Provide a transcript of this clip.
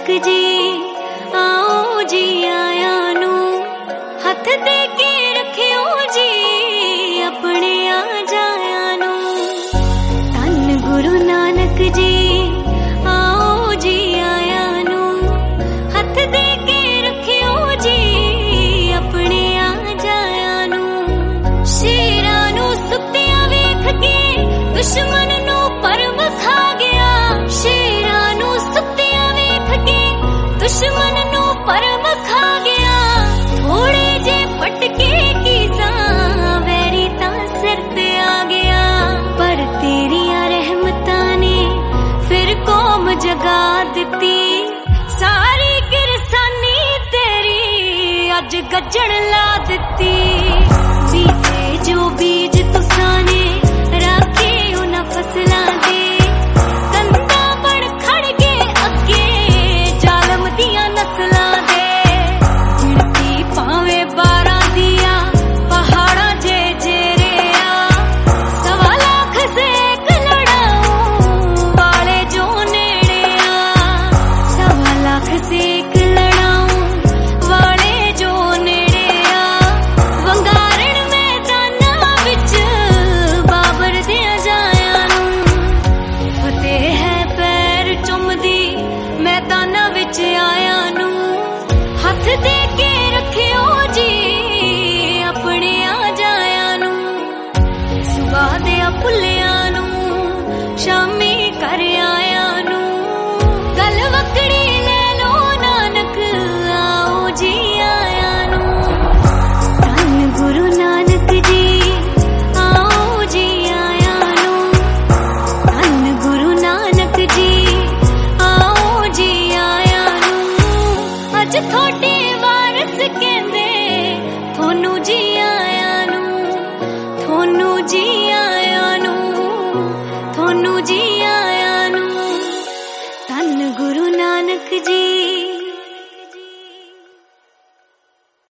जी आओ जी आया नू हथ दे के रखियो जी अपने आ जाया नू। धन गुरु नानक जी आओ जी आया नू हथ दे के रखियो जी अपने आ जाया नू। शेरां नू सुत्तिया वेख के दुश्मन नू परम खा गया। शेरां नू सुत्तिया वेख के दुश्मन नू परम खा गया। थोड़े जे पटके की वैरी तां सिर ते आ गया। पर तेरिया रहमतां ने फिर कौम जगा दिती। सारी किरसानी तेरी अज गजण ला दिती। बीजे जो बीज तुसां ने राखे उन्हां फसलां दे कंधा बण खड़ के अगे जालम दियां नस्लां दे। गिणती भावें 12 दिया पहाड़ा जे जेरिया। 1.25 लाख सेक लड़ाऊं वाले जो नेड़े आ। 1.25 लाख सेक लड़ाऊं वाले जो नेड़े आ। वंगारण मैदानां विच बाबर दियां जायां नू फतेह है पैर चुमदी मैदानां विच आया नू। हथ दे के रखियो जी अपने आ जाया नू। सुबह दे फुल्लियां नू शामी कर आया नू। गल वकड़ी ले लो नानक आओ जी आया नू। धन गुरु नानक जी आओ जी आया नू। धन गुरु नानक जी आओ जी आया नू। अज थोड़े